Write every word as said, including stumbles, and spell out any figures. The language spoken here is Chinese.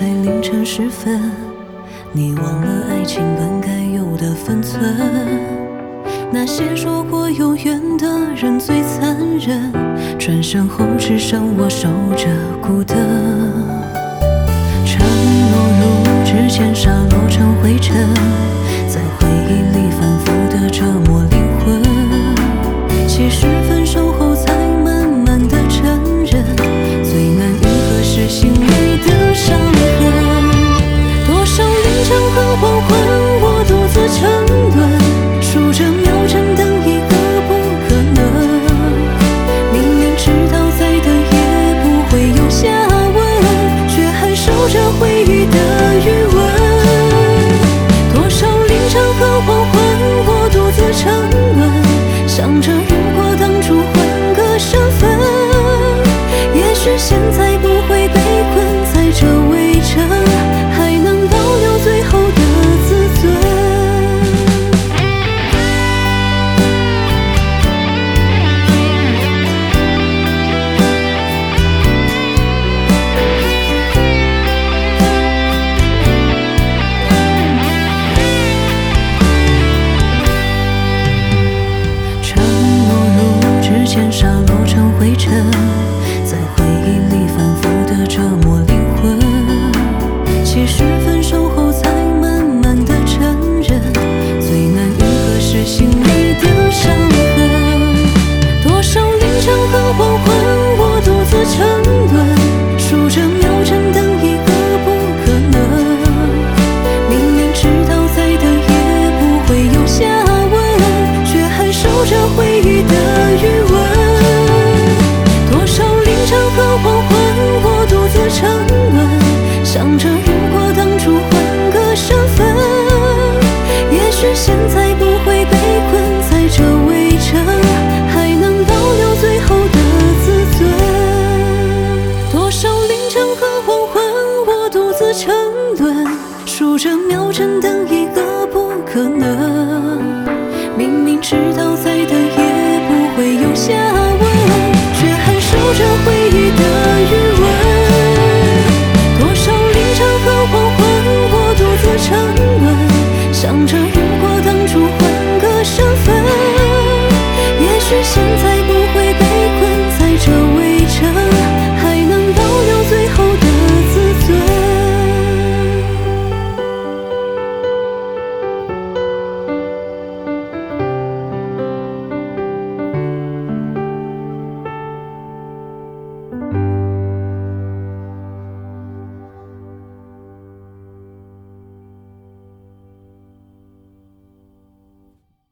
在凌晨时分，你忘了爱情本该有的分寸。那些说过永远的人最残忍，转身后只剩我守着孤灯。承诺如纸钱沙落成灰尘，在回忆里反复的折磨灵魂。其实分手后才慢慢的承认，最难愈合是心里的伤痕。多少凌晨和黄昏，我独自沉沦，数着秒针等一个不可能。明明知道再等也不会有下文，却还守着回忆的余温。多少凌晨和黄昏，我独自沉沦，想着如果当初换个身份，也许现在不会被困在这围城，还能保留最后的自尊。承诺如纸钱沙落成灰尘，在回忆里反复的折磨灵魂。其实分手后才慢慢的承认，最难愈合是心里的伤痕。多少凌晨和黄昏，我独自沉沦，数着秒针等一个不可能。明明知道再等也不会有下文，却还守着回忆的余温。多少凌晨和黄昏，我独自沉沦，想着如果当初换个身份，也许现在不会被困在这围城，还能保留最后的自尊。多少凌晨和黄昏，我独自沉沦，数着秒针等一个不可能。明明知道再等也不会有下文，却还守着回忆的余